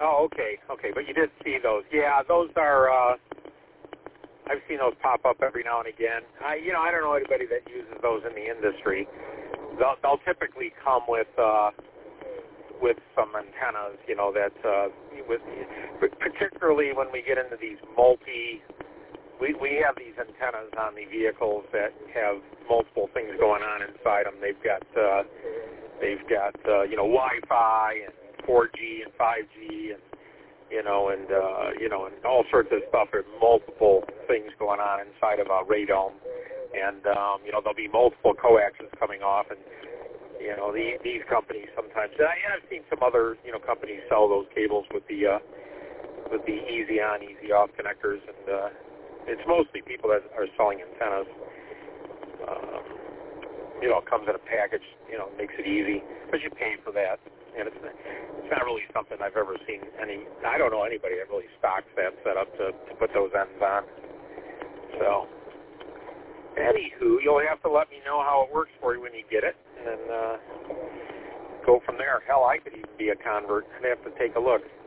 Oh, okay, but you did see those. Yeah, those are. I've seen those pop up every now and again. I don't know anybody that uses those in the industry. They'll typically come with some antennas, particularly when we get into these we have these antennas on the vehicles that have multiple things going on inside them. They've got Wi-Fi and 4G and 5G and all sorts of stuff. There's multiple things going on inside of a radome, and there'll be multiple coaxes coming off, and these companies sometimes. I've seen some other companies sell those cables with the easy on, easy off connectors, and it's mostly people that are selling antennas. It comes in a package, makes it easy, but you pay for that. And it's not really something I've ever seen I don't know anybody that really stocks that setup to put those ends on. So, anywho, you'll have to let me know how it works for you when you get it, and then go from there. Hell, I could even be a convert. I'd have to take a look.